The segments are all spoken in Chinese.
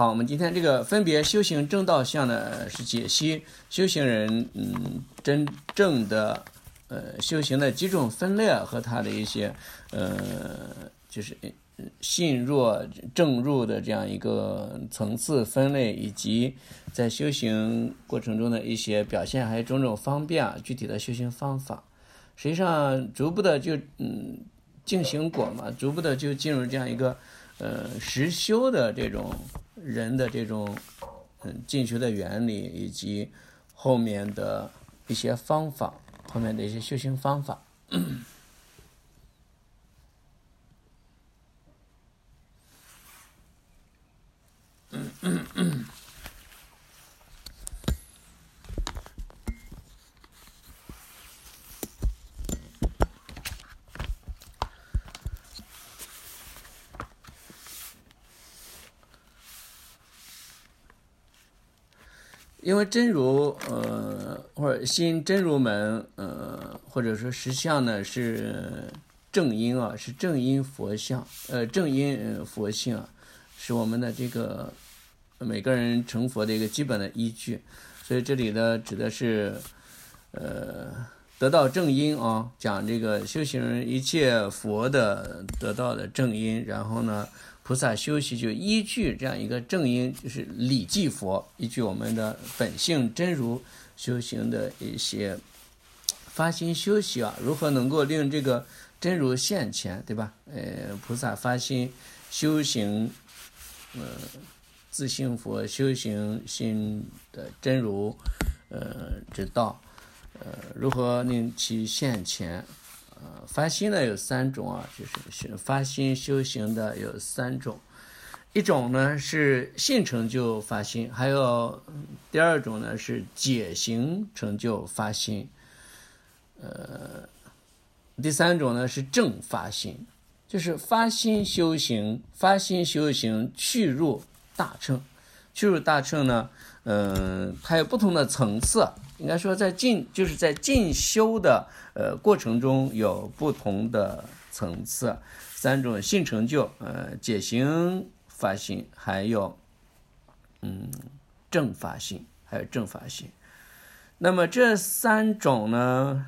好，我们今天这个分别修行正道相呢，是解析修行人真正的修行的几种分类和他的一些就是信弱正入的这样一个层次分类，以及在修行过程中的一些表现，还有种种方便具体的修行方法。实际上逐步的就进行果嘛，逐步的就进入这样一个实修的这种人的这种进修的原理，以及后面的一些方法，后面的一些修行方法。因为真如或者心真如门或者说实相呢是正因啊，是正因佛相正因佛性啊，是我们的这个每个人成佛的一个基本的依据。所以这里呢指的是得到正因啊，讲这个修行人一切佛的得到的正因，然后呢菩萨修习就依据这样一个正因，就是理记佛，依据我们的本性真如修行的一些发心修习啊，如何能够令这个真如现前，对吧？菩萨发心修行自性佛，修行心的真如之道，如何令其现前？发心呢有三种啊，就是发心修行的有三种，一种呢是信成就发心，还有第二种呢是解行成就发心，第三种呢是正发心，就是发心修行去入大乘，去入大乘呢，它有不同的层次。应该说在进修的过程中有不同的层次，三种信成就解行发心，还有正发心，那么这三种呢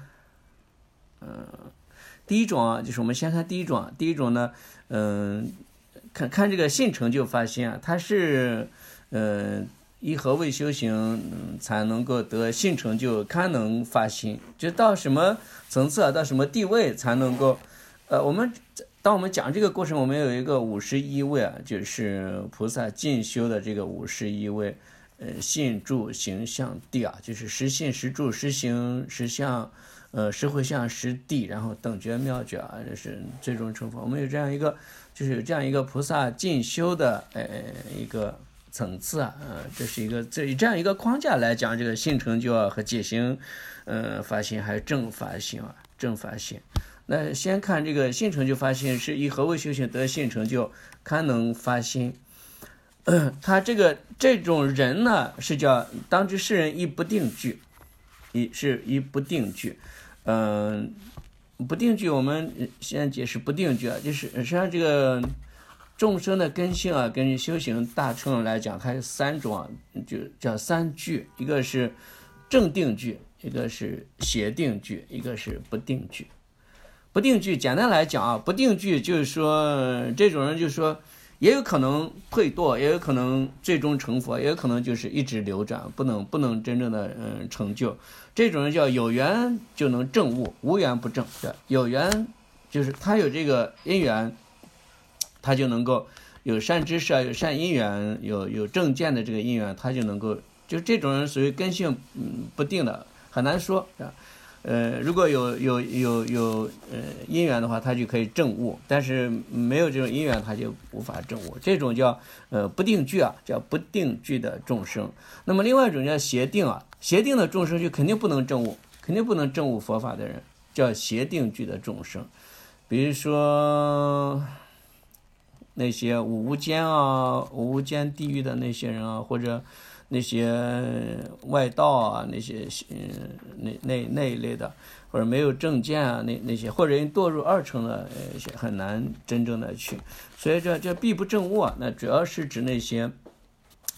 第一种啊，就是我们先看第一种呢看这个信成就发心啊，它是依何谓修行才能够得信成就堪能发心，就到什么层次到什么地位才能够当我们讲这个过程，我们有一个51位啊，就是菩萨进修的这个51位信住行相地啊，就是实信实住实行实相实回向实地，然后等觉妙觉啊，这是最终成佛。我们有这样一个菩萨进修的一个层次啊，这是这样一个框架来讲这个信成就啊和解行发心，还有正发心啊，正发心。那先看这个信成就发心是以何为修行得信成就堪能发心。他这种人呢是叫当知世人亦不定具，一不定具。不定具我们先解释不定具啊，就是实际上这个众生的根性啊，跟修行大乘来讲，它有三种啊，就叫三具，一个是正定具，一个是邪定具，一个是不定具。不定具简单来讲啊，不定具就是说这种人就是说也有可能退堕，也有可能最终成佛，也有可能就是一直流转，不能真正的成就。这种人叫有缘就能证悟，无缘不证。有缘就是他有这个因缘，他就能够有善知识啊，有善因缘，有正见的这个因缘，他就能够，就这种人属于根性不定的，很难说。如果有因缘的话，他就可以证悟，但是没有这种因缘，他就无法证悟。这种叫不定具啊，叫不定具的众生。那么另外一种叫邪定啊，邪定的众生就肯定不能证悟，佛法的人叫邪定具的众生。比如说那些五无间地狱的那些人啊，或者那些外道啊，那些那一类的，或者没有正见啊，那些，或者人堕入二乘的很难真正的去。所以这必不正悟啊，那主要是指那些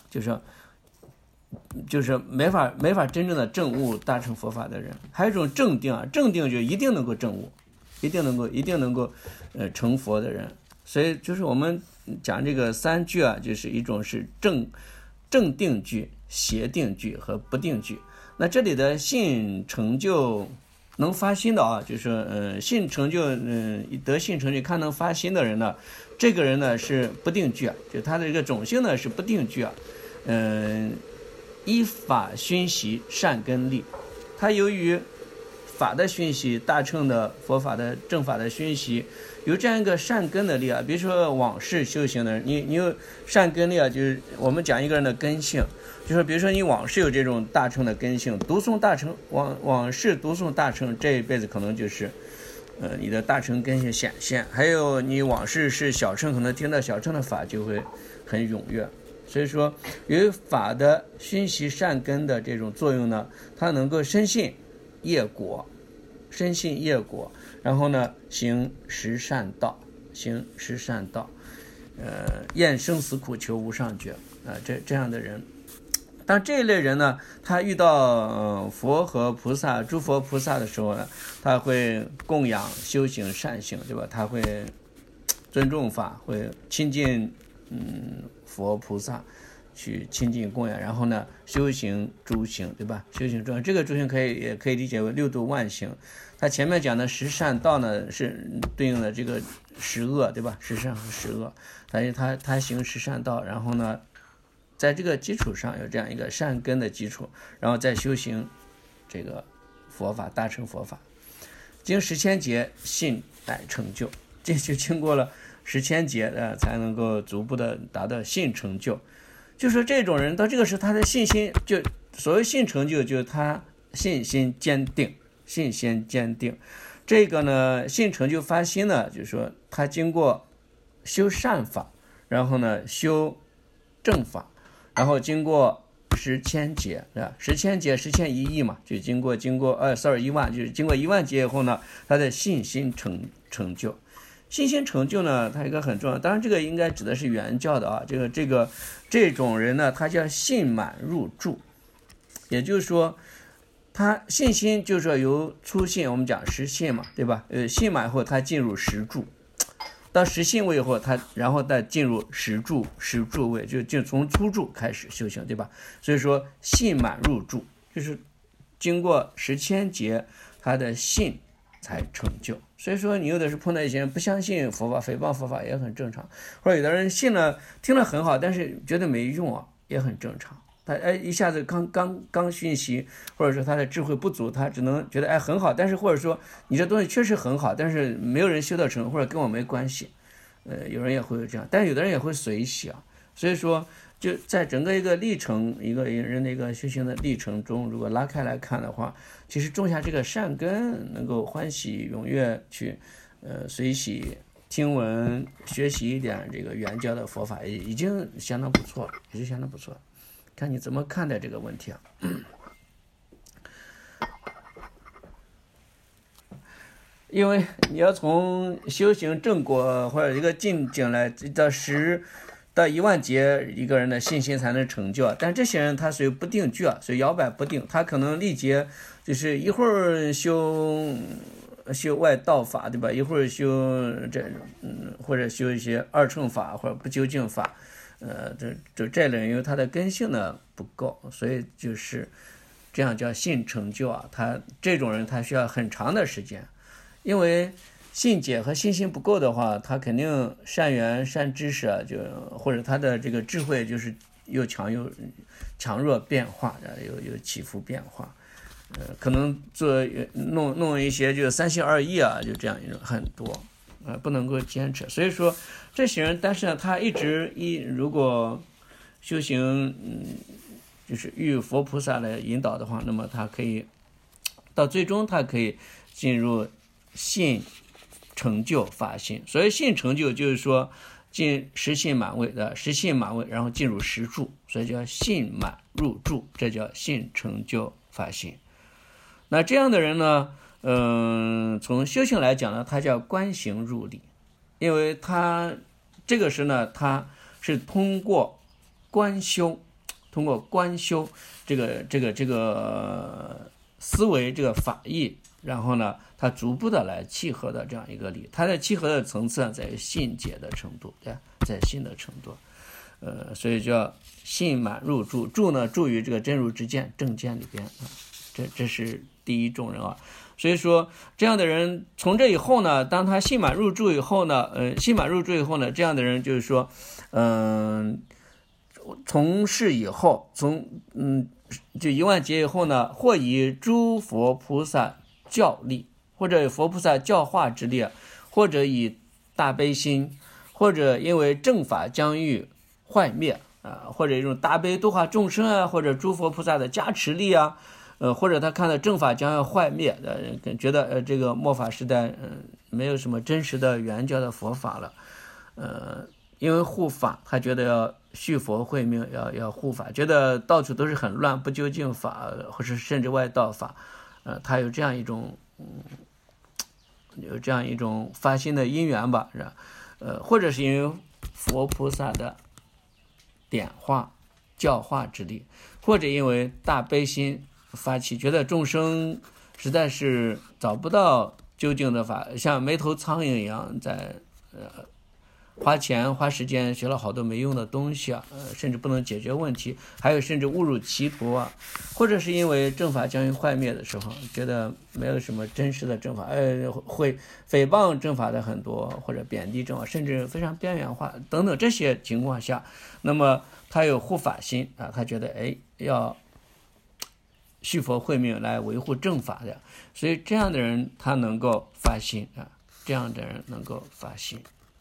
就是没法真正的证悟大乘佛法的人。还有一种正定啊，正定就一定能够证悟，一定能够成佛的人。所以就是我们讲这个三句啊，就是一种是正定句、邪定句和不定句。那这里的信成就能发心的啊，就是信成就得信成就看能发心的人呢，这个人呢是不定句啊，就他的这个种性呢是不定句啊。依法熏习善根力，他由于法的熏习，大乘的佛法的正法的熏习，有这样一个善根的力啊。比如说往世修行的人，你有善根力啊，就是我们讲一个人的根性，就是比如说你往世有这种大乘的根性，读诵大乘往世读诵大乘，这一辈子可能就是你的大乘根性显现。还有你往世是小乘，可能听到小乘的法就会很踊跃。所以说由于法的熏习善根的这种作用呢，它能够深信业果，然后呢行十善道，厌生死苦求无上觉这样的人。当这一类人呢，他遇到佛和菩萨诸佛菩萨的时候呢，他会供养修行善行，对吧？他会尊重法，会亲近佛菩萨，去亲近供养，然后呢修行诸行，对吧？修行诸行，这个诸行也可以理解为六度万行。他前面讲的十善道呢，是对应的这个十恶，对吧？十善和十恶，他行十善道，然后呢在这个基础上有这样一个善根的基础，然后再修行这个佛法，大乘佛法，经十千劫信乃成就，这就经过了10千劫才能够逐步的达到信成就。就说这种人到这个时候，他的信心，就所谓信成就，就是他信心坚定。这个呢信成就发心呢，就是说他经过修善法，然后呢修正法，然后经过10千劫，10千劫10千1亿嘛，就经过1万，就是经过1万劫以后呢，他的信心成就。信心成就呢，它一个很重要，当然这个应该指的是原教的啊。这种人呢，他叫信满入住，也就是说，他信心就是说由初信，我们讲实信嘛，对吧？信满后他进入实住，到实信位以后，然后再进入实住位，就从初住开始修行，对吧？所以说信满入住，就是经过10千劫，他的信才成就。所以说你有的是碰到一些人不相信佛法，诽谤佛法也很正常，或者有的人信了听了很好，但是觉得没用啊，也很正常。他一下子刚讯息，或者说他的智慧不足，他只能觉得很好，但是或者说你这东西确实很好，但是没有人修得成，或者跟我没关系。有人也会有这样，但是有的人也会随喜啊。所以说就在整个一个历程，一个人的一个修行的历程中，如果拉开来看的话，其实种下这个善根，能够欢喜踊跃去随喜听闻学习一点这个原教的佛法，已经相当不错了，看你怎么看待这个问题啊。因为你要从修行正果或者一个境界来到1万劫，一个人的信心才能成就。但这些人他属于不定句啊，所以摇摆不定，他可能历劫就是一会儿修外道法，对吧？一会儿修或者修一些二乘法或者不究竟法，这类人因为他的根性呢不够，所以就是这样叫信成就啊。他这种人他需要很长的时间，因为信解和信心不够的话，他肯定善缘善知识啊，就或者他的这个智慧就是又强弱变化，有起伏变化，可能弄一些就三心二意啊，就这样一种很多，不能够坚持。所以说这些人，但是呢，他如果修行，就是遇佛菩萨来引导的话，那么他可以到最终他可以进入信成就法心。所以信成就就是说进实信满位的实信满位，然后进入实住，所以叫信满入住，这叫信成就法心。那这样的人呢，从修行来讲呢，他叫观行入理，因为他这个时呢，他是通过观修通过观修这个思维这个法义，然后呢他逐步的来契合的这样一个理，他的契合的层次在于信解的程度，对，在信的程度，所以叫信满入住，住呢住于这个真如之见正见里边啊，这是第一种人啊。所以说这样的人从这以后呢，当他信满入住以后呢，这样的人就是说，从事以后，就10000劫以后呢，或以诸佛菩萨教力，或者佛菩萨教化之力，或者以大悲心，或者因为正法将欲坏灭啊，或者一种大悲度化众生啊，或者诸佛菩萨的加持力啊。或者他看到正法将要坏灭，觉得这个末法时代没有什么真实的原教的佛法了，因为护法，他觉得要续佛慧命，要护法，觉得到处都是很乱不究竟法，或是甚至外道法，他有这样一种发心的因缘吧，是吧？或者是因为佛菩萨的点化教化之力，或者因为大悲心发起，觉得众生实在是找不到究竟的法，像没头苍蝇一样在花钱花时间学了好多没用的东西啊，甚至不能解决问题，还有甚至误入歧途啊，或者是因为正法将要坏灭的时候，觉得没有什么真实的正法，会诽谤正法的很多，或者贬低正法，甚至非常边缘化等等这些情况下，那么他有护法心啊，他觉得要续佛慧命来维护正法的，所以这样的人他能够发心啊，这样的人能够发心。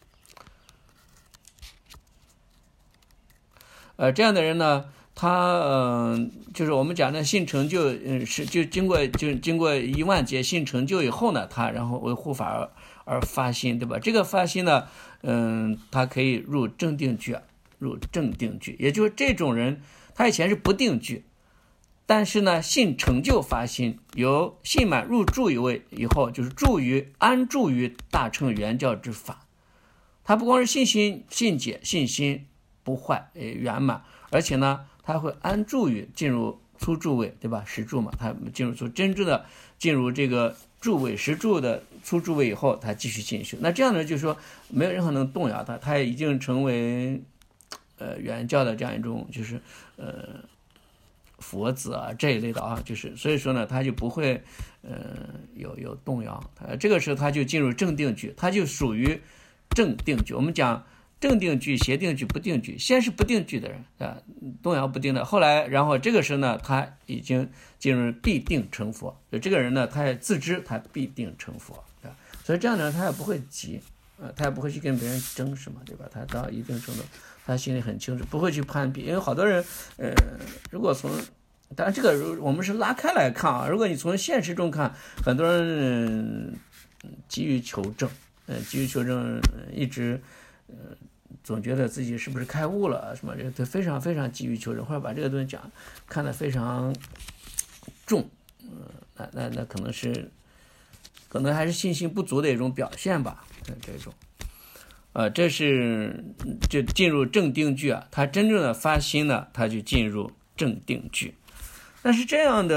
这样的人呢，他就是我们讲的信成就，就经过10000劫信成就以后呢，他然后为护法而发心，对吧？这个发心呢，他可以入正定具，也就是这种人，他以前是不定具。但是呢，信成就发心，由信满入住以后，就是安住于大乘圆教之法。他不光是信心信解，信心不坏圆满，而且呢，他会安住于进入初住位，对吧？实住嘛，他真正的进入这个住位实住的初住位以后，他继续进修。那这样呢，就是说没有任何能动摇他，他已经成为圆教的这样一种就是佛子啊这一类的啊，就是所以说呢，他就不会有动摇，这个时候他就进入正定具，他就属于正定具。我们讲正定具、邪定具、不定具，先是不定具的人啊，动摇不定的，后来然后这个时候呢，他已经进入必定成佛，所以这个人呢，他也自知他必定成佛啊，所以这样的人他也不会急，他也不会去跟别人争什么，对吧？他到一定程度，他心里很清楚，不会去攀比。因为好多人，如果当然这个我们是拉开来看啊，如果你从现实中看，很多人急于求证，一直总觉得自己是不是开悟了什么，这非常非常急于求证，或者把这个东西看得非常重，那可能还是信心不足的一种表现吧，这种。这是就进入正定具啊，他真正的发心呢，他就进入正定具。但是这样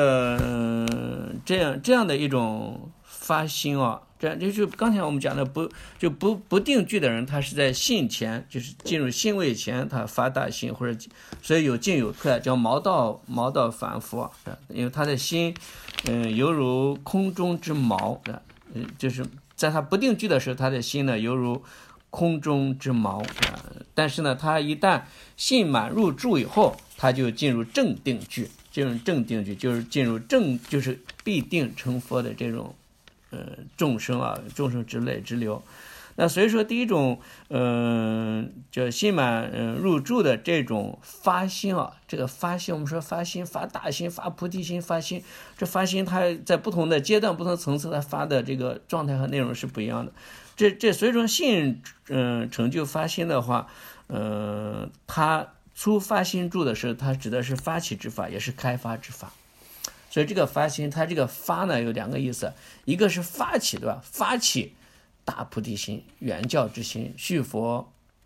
的一种发心啊，这样就是刚才我们讲的不定具的人，他是在信前，就是进入信位前，他发大心，或者所以有进有退，叫毛道反复啊，因为他的心犹如空中之毛，就是在他不定具的时候，他的心呢犹如空中之毛，但是呢，他一旦信满入住以后，他就进入正定具，就是进入就是必定成佛的这种众生之类之流。那所以说，第一种叫信满入住的这种发心啊，这个发心，我们说发心、发大心、发菩提心、发心，这发心它在不同的阶段、不同层次，它发的这个状态和内容是不一样的。所以说信成就发心的话，它出发心住的时候，它指的是发起之法，也是开发之法。所以这个发心，它这个发呢有两个意思，一个是发起，对吧？发起大菩提心、圆教之心、续佛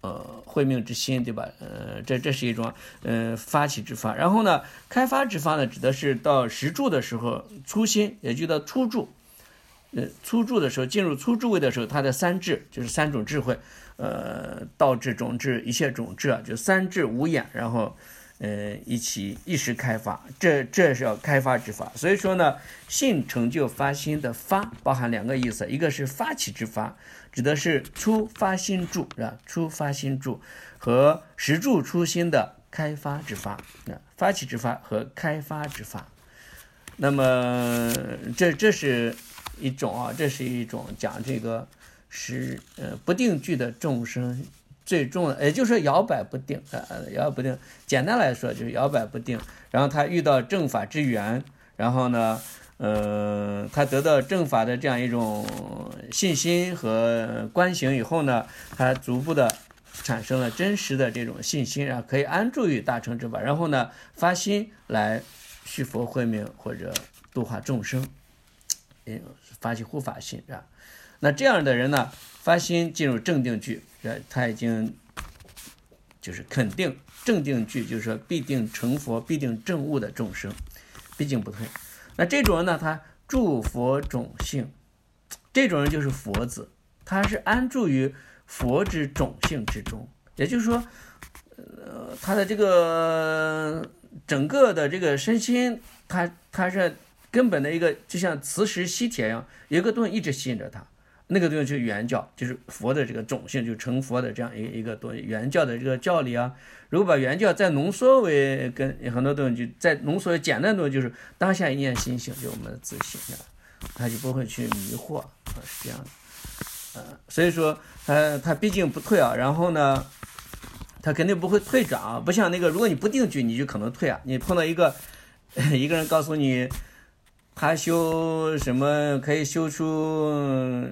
慧命之心，对吧？这是一种发起之发。然后呢，开发之发呢，指的是到实住的时候初心，也就到初住。初住的时候，进入初住位的时候，它的三智就是三种智慧，道智、种智、一切种智啊，就三智五眼，然后一时开发，这是要开发之法。所以说呢，信成就发心的发包含两个意思，一个是发起之发，指的是初发心住，是吧？初发心住和实住初心的开发之发，发起之发和开发之发。那么这是一种啊，这是一种讲这个是不定句的众生最重的，也就是说摇摆不定摇摆不定。简单来说就是摇摆不定。然后他遇到正法之缘，然后呢，他得到正法的这样一种信心和观行以后呢，他逐步的产生了真实的这种信心，然后可以安住于大乘之法，然后呢发心来续佛慧命或者度化众生。发起护法心，是吧？那这样的人呢，发心进入正定句，他已经就是肯定正定句，就是说必定成佛、必定证悟的众生，毕竟不退。那这种人呢，他住佛种性，这种人就是佛子，他是安住于佛之种性之中，也就是说，他的这个整个的这个身心，他是根本的一个，就像磁石吸铁一样，有一个东西一直吸引着他，那个东西就是原教，就是佛的这个种性，就成佛的这样一个东西，原教的这个教理啊。如果把原教再浓缩为跟很多东西，就再浓缩为简单的东西，就是当下一念心性，就我们的自信，他就不会去迷惑，是这样的。所以说他毕竟不退啊，然后呢，他肯定不会退转啊，不像那个，如果你不定句，你就可能退啊。你碰到一个人告诉你，他修什么可以修出，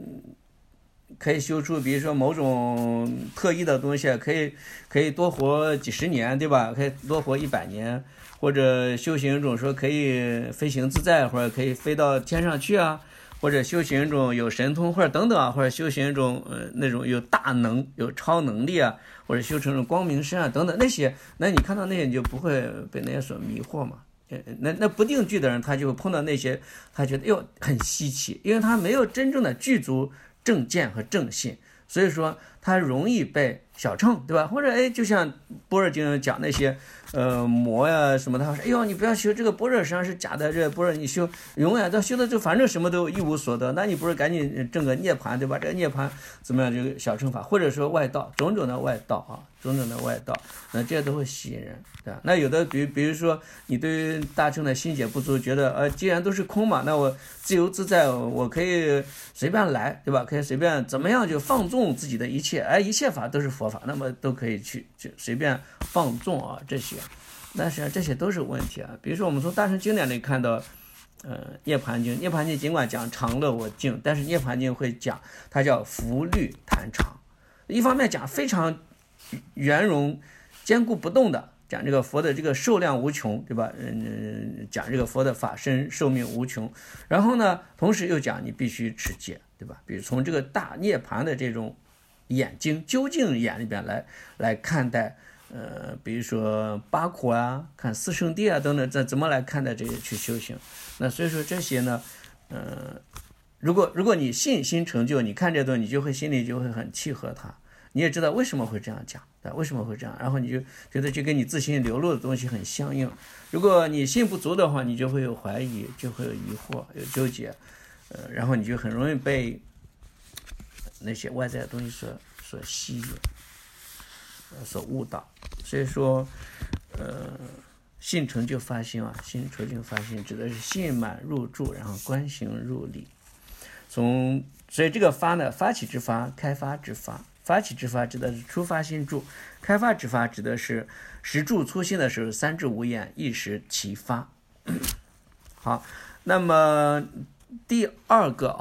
比如说某种特异的东西，可以多活几十年，对吧？可以多活100年，或者修行一种说可以飞行自在，或者可以飞到天上去啊，或者修行一种有神通，或者等等啊，或者修行一种那种有大能、有超能力啊，或者修成一种光明身啊等等那些，那你看到那些你就不会被那些所迷惑嘛。那不定句的人，他就碰到那些，他觉得哟很稀奇，因为他没有真正的具足正见和正信，所以说他容易被小乘，对吧？或者就像般若经上讲那些魔呀什么的，他说哎呦你不要修这个般若，实际上是假的，这个般若你修永远到修的就反正什么都一无所得，那你不是赶紧证个涅槃，对吧？这个涅槃怎么样？这个小乘法，或者说外道，种种的外道啊，种种的外道，那这些都会吸引人，对吧？那有的比如说你对于大乘的心解不足，觉得既然都是空嘛，那我自由自在，我可以随便来，对吧？可以随便怎么样就放纵自己的一切，一切法都是佛法，那么都可以去随便放纵啊这些。但是这些都是问题啊。比如说我们从大乘经典里看到涅槃经尽管讲常乐我净，但是涅槃经会讲它叫福律坛常，一方面讲非常圆融坚固不动的，讲这个佛的这个寿量无穷，对吧？讲这个佛的法身寿命无穷，然后呢同时又讲你必须持戒，对吧？比如从这个大涅槃的这种眼睛究竟眼里边来看待比如说八苦啊，看四圣谛啊等等，怎么来看待这些去修行。那所以说这些呢如果你信心成就，你看这东西你就会心里就会很契合它，你也知道为什么会这样讲，为什么会这样，然后你就觉得就跟你自信流露的东西很相应。如果你信不足的话，你就会有怀疑，就会有疑惑，有纠结，然后你就很容易被那些外在的东西所吸引，所误导。所以说信成就发心啊，信成就发心指的是信满入住，然后观行入理。所以这个发呢，发起之发，开发之发。发起之发指的是初发心住，开发之发指的是实住初心的时候，三智五眼一时齐发。好，那么第二个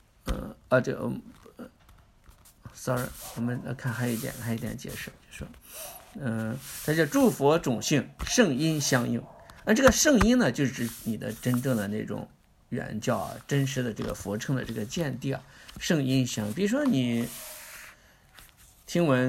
sorry， 我们看还有一点解释，就说它叫诸佛种性圣因相应。那这个圣因呢，就是指你的真正的那种原教啊，真实的这个佛乘的这个见地啊，圣因相应。比如说你听闻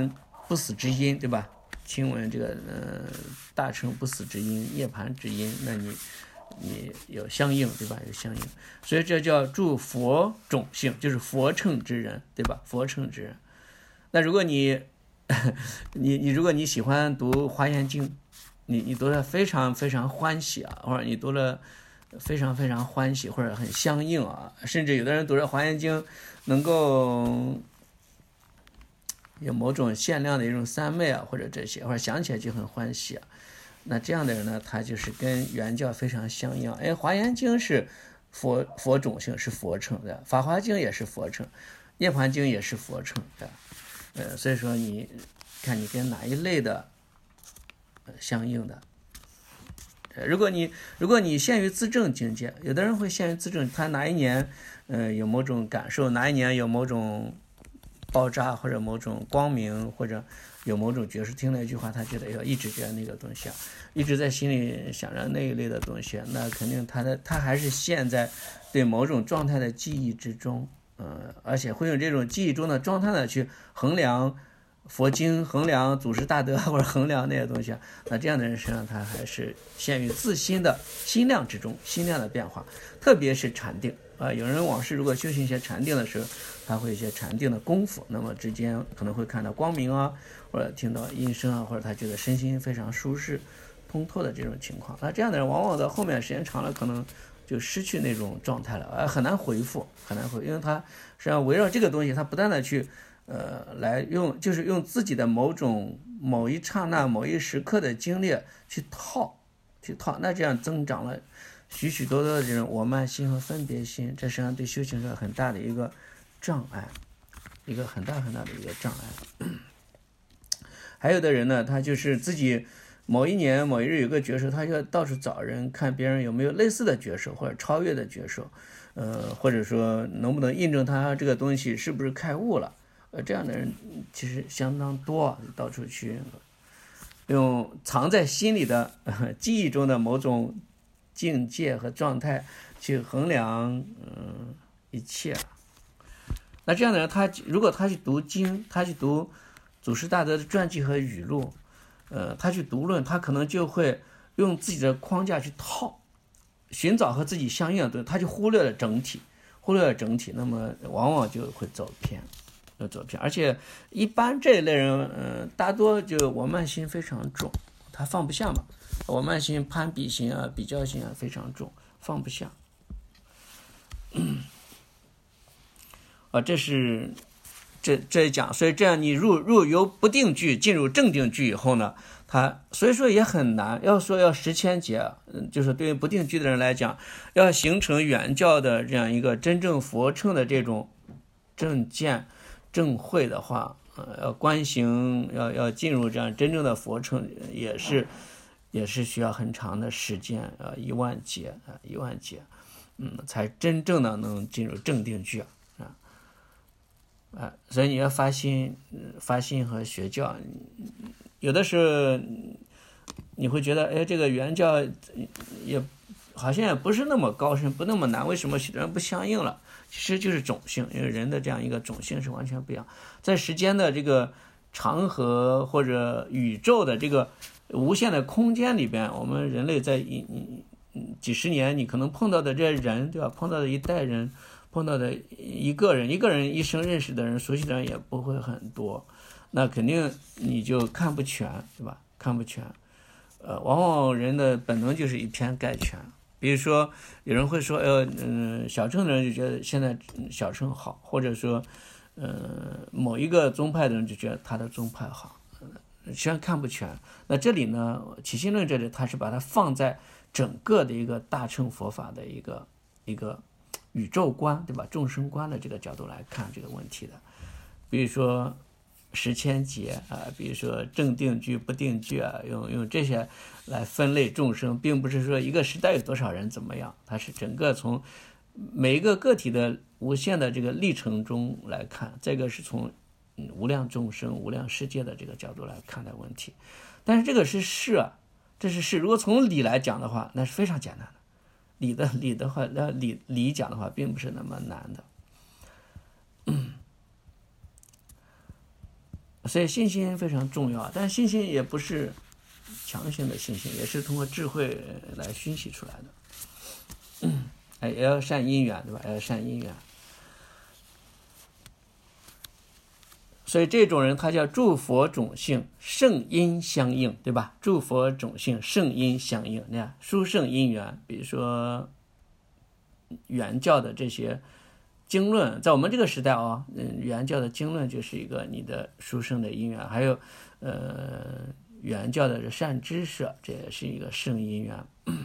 不死之音，对吧？听闻这个大乘不死之音、涅槃之音，那你有相应，对吧？有相应，所以这叫助佛种性，就是佛乘之人，对吧？佛乘之人。那如果你如果你喜欢读华严经，你读了非常非常欢喜啊，或者你读了非常非常欢喜，或者很相应啊，甚至有的人读了华严经能够有某种限量的一种三昧啊，或者这些，或者想起来就很欢喜啊。那这样的人呢，他就是跟原教非常相应。哎，华严经是佛种性，是佛乘的；法华经也是佛乘，涅槃经也是佛乘的。所以说你看你跟哪一类的相应的。如果你限于自证境界，有的人会限于自证，他哪一年有某种感受，哪一年有某种爆炸或者某种光明，或者有某种觉受，听了一句话他觉得要一直觉得那个东西啊，一直在心里想着那一类的东西，那肯定他还是陷在对某种状态的记忆之中，而且会用这种记忆中的状态呢去衡量佛经，衡量祖师大德，或者衡量那些东西啊。那这样的人实际上他还是陷于自心的心量之中，心量的变化，特别是禅定啊。有人往事如果修行一些禅定的时候，他会一些禅定的功夫，那么之间可能会看到光明啊，或者听到音声啊，或者他觉得身心非常舒适通透的这种情况。那这样的人往往到后面时间长了，可能就失去那种状态了，很难恢复，因为他实际上围绕这个东西，他不断的去来就是用自己的某一刹那、某一时刻的经历去套，那这样增长了许许多多的这种我慢心和分别心，这实际上对修行是很大的一个障碍，一个很大很大的一个障碍。还有的人呢，他就是自己某一年某一日有个觉受，他就要到处找人看别人有没有类似的觉受或者超越的觉受，或者说能不能印证他这个东西是不是开悟了。这样的人其实相当多，到处去用藏在心里的记忆中的某种境界和状态去衡量一切。那这样的人，如果他去读经，他去读祖师大德的传记和语录，他去读论，他可能就会用自己的框架去套，寻找和自己相应的东西，他就忽略了整体，那么往往就会走偏。而且一般这一类人，大多就我慢心非常重，他放不下嘛，我慢心、攀比心啊、比较心啊非常重，放不下。这是这一讲，所以这样你入由不定句进入正定句以后呢，他所以说也很难。要说要10千劫，就是对于不定句的人来讲，要形成原教的这样一个真正佛乘的这种正见正慧的话，要观行，要进入这样真正的佛乘，也是需要很长的时间，1万劫，才真正的能进入正定句所以你要发心和学教，有的时候你会觉得，这个原教也好像也不是那么高深，不那么难，为什么许多人不相应了？其实就是种性，因为人的这样一个种性是完全不一样。在时间的这个长河或者宇宙的这个无限的空间里边，我们人类在几十年，你可能碰到的这人，对吧？碰到的一代人，碰到的一个人一生认识的人、熟悉的人也不会很多，那肯定你就看不全，对吧？看不全。往往人的本能就是以偏概全。比如说有人会说小乘的人就觉得现在小乘好，或者说某一个宗派的人就觉得他的宗派好，实际上看不全。那这里呢，起信论这里他是把它放在整个的一个大乘佛法的一个宇宙观，对吧？众生观的这个角度来看这个问题的。比如说10千劫比如说正定句、不定句用这些来分类众生，并不是说一个时代有多少人怎么样，它是整个从每一个个体的无限的这个历程中来看，这个是从无量众生、无量世界的这个角度来看的问题。但是这个是事这是事。如果从理来讲的话，那是非常简单的。理的话，理讲的话，并不是那么难的。 所以信心非常重要，但信心也不是强行的信心，也是通过智慧来熏习出来的。也要善因缘，对吧？也要善因缘。所以这种人他叫诸佛种性圣因相应，对吧？诸佛种性圣因相应，你看殊胜因缘，比如说原教的这些经论，在我们这个时代原教的经论就是一个你的殊胜的因缘，还有原教的善知识，这也是一个圣因缘。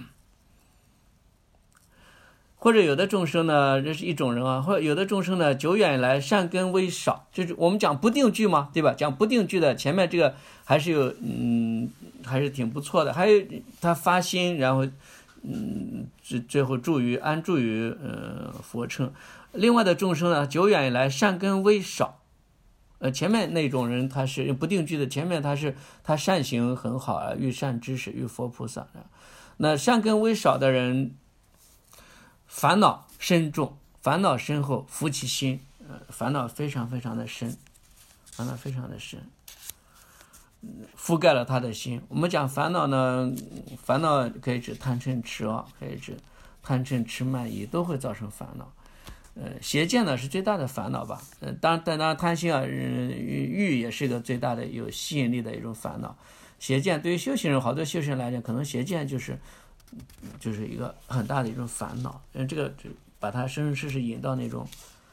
或者有的众生呢，这是一种人或者有的众生呢，久远以来善根微少，就是我们讲不定句嘛，对吧？讲不定句的前面这个还是有还是挺不错的，还有他发心，然后最后安住于佛乘。另外的众生呢，久远以来善根微少，前面那种人他是不定句的，前面他善行很好遇善知识，遇佛菩萨。那善根微少的人，烦恼深重，烦恼深厚，伏其心，烦恼非常非常的深，烦恼非常的深，覆盖了他的心。我们讲烦恼呢，烦恼可以指贪嗔痴可以指贪嗔痴慢疑，都会造成烦恼。邪见呢是最大的烦恼吧。当然贪心欲也是一个最大的有吸引力的一种烦恼。邪见对于修行人，好多修行人来讲，可能邪见就是一个很大的一种烦恼，这个把他生生世世引到那种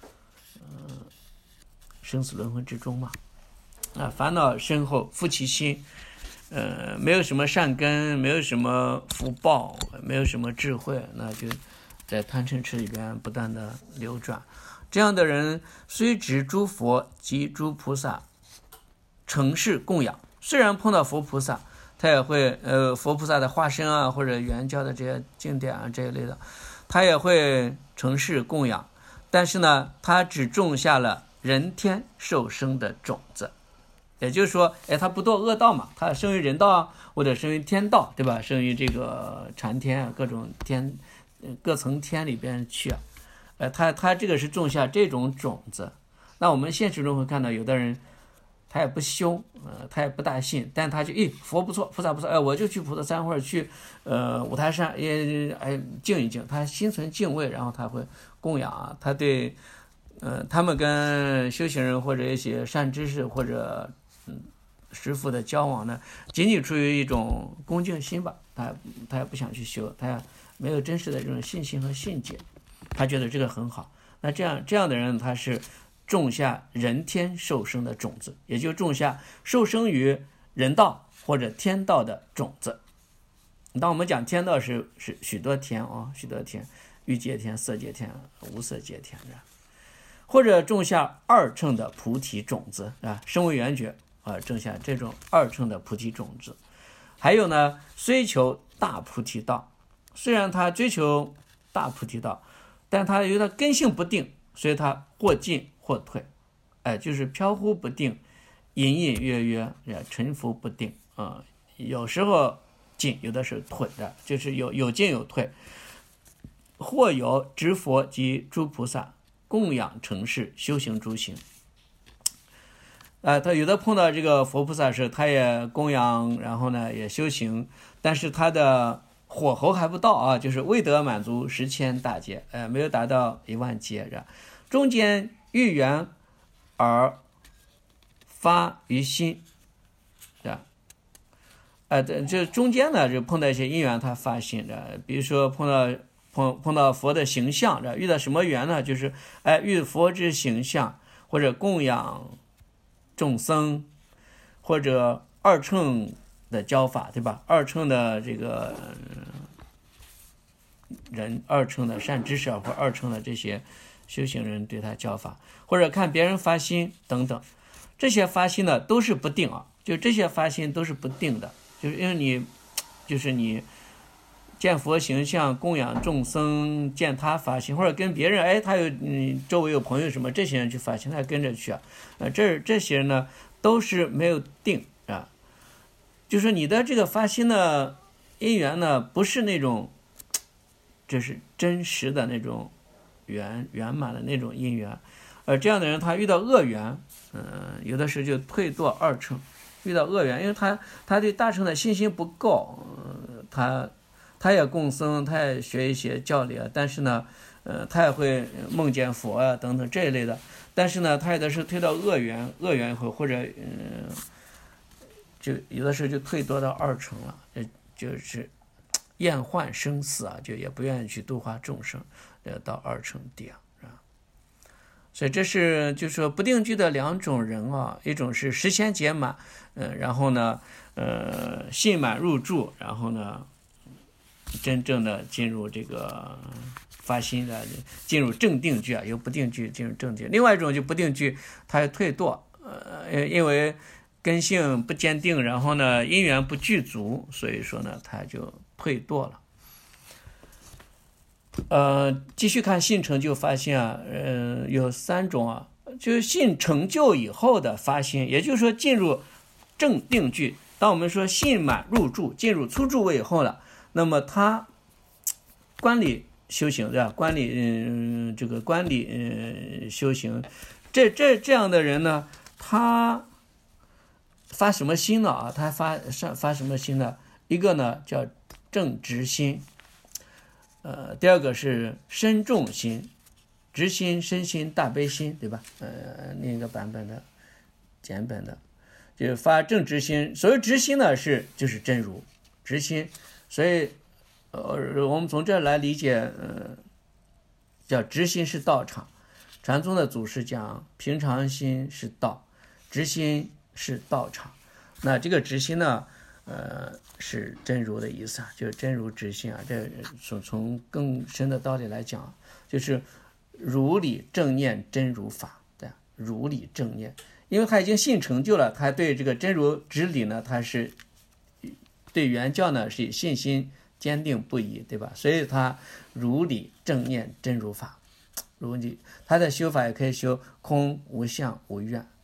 生死轮回之中嘛。烦恼深厚，伏其心，没有什么善根，没有什么福报，没有什么智慧，那就在贪嗔痴里边不断的流转。这样的人虽执诸佛及诸菩萨承事供养，虽然碰到佛菩萨，他也会佛菩萨的化身或者原教的这些经典这一类的，他也会承事供养，但是呢，他只种下了人天受生的种子。也就是说，他不堕恶道嘛，他生于人道或者生于天道，对吧？生于这个禅天各种天，各层天里边去他这个是种下这种种子。那我们现实中会看到，有的人他也不修，他也不大信，但他就佛不错，菩萨不错，我就去普陀山或者去五台山静一静，他心存敬畏，然后他会供养他对他们跟修行人或者一些善知识或者师父的交往呢，仅仅出于一种恭敬心吧，他也不想去修，他也没有真实的这种信心和信解，他觉得这个很好。那这样的人，他是种下人天受生的种子，也就种下受生于人道或者天道的种子。当我们讲天道是许多天许多天，欲界天、色界天、无色界天或者种下二乘的菩提种子声闻缘觉种下这种二乘的菩提种子。还有呢，虽求大菩提道，虽然他追求大菩提道，但他由于他根性不定，所以他或进或退，就是飘忽不定，隐隐约约，沉浮不定有时候进，有的时候退就是有进有退。或有执佛及诸菩萨供养承事修行诸行。他有的碰到这个佛菩萨时，他也供养，然后呢也修行，但是他的火候还不到就是未得满足10,000大劫，没有达到10000劫中间遇缘而发于心这中间呢就碰到一些因缘，他发心比如说碰到佛的形象遇到什么缘呢？就是遇佛之形象，或者供养众僧，或者二乘的教法，对吧？二乘的这个人，二乘的善知识或二乘的这些修行人对他教法，或者看别人发心等等，这些发心呢都是不定就这些发心都是不定的，就是因为你见佛形象供养众僧，见他发心，或者跟别人他有周围有朋友什么，这些人去发心，他跟着去这些人呢都是没有定就是你的这个发心的因缘呢不是那种就是真实的那种圆满的那种因缘， 这样的人他遇到恶缘，有的时候就退堕二乘。遇到恶缘，因为他对大乘的信心不够，他也供僧，他也学一些教理啊，但是呢，他也会梦见佛啊等等这一类的，但是呢，他有的时候退到恶缘以后，或者就有的时候就退堕到二乘了，就是厌患生死啊，就也不愿意去度化众生，到二乘地啊。所以这是就是说不定居的两种人啊，一种是实现解满，然后呢，信满入住，然后呢，真正的进入这个发心的，进入正定居啊，由不定居进入正定。另外一种就不定居，他退堕，因为根性不坚定，然后呢因缘不具足，所以说呢他就退堕了。继续看信成就发心啊，有3种啊，就是信成就以后的发心，也就是说进入正定居。当我们说信满入住，进入初住位以后了，那么他观理修行，对吧？观理，这个观理修行，这样的人呢，他发什么心呢啊？他发什么心呢？一个呢叫正直心。第二个是深重心，直心、身心、大悲心，对吧？另一个版本的简本的，就发正直心。所谓直心呢，就是真如直心。所以，我们从这来理解，叫直心是道场。禅宗的祖师讲，平常心是道，直心是道场。那这个直心呢？是真如的意思啊，就是真如直心啊。这从更深的道理来讲，就是如理正念真如法，对，如理正念，因为他已经信成就了，他对这个真如直理呢，他是对原教呢是信心坚定不移，对吧？所以他如理正念真如法，如理他的修法也可以修空无相无愿，